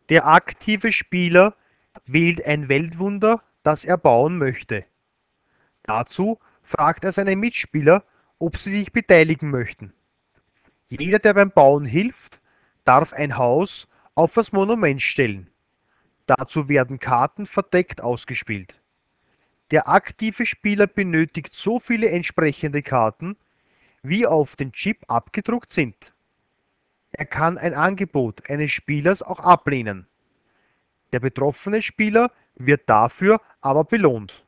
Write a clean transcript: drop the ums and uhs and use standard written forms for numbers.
Der aktive Spieler wählt ein Weltwunder, das er bauen möchte. Dazu fragt er seine Mitspieler, ob sie sich beteiligen möchten. Jeder, der beim Bauen hilft, darf ein Haus auf das Monument stellen. Dazu werden Karten verdeckt ausgespielt. Der aktive Spieler benötigt so viele entsprechende Karten, wie auf den Chip abgedruckt sind. Er kann ein Angebot eines Spielers auch ablehnen. Der betroffene Spieler wird dafür aber belohnt.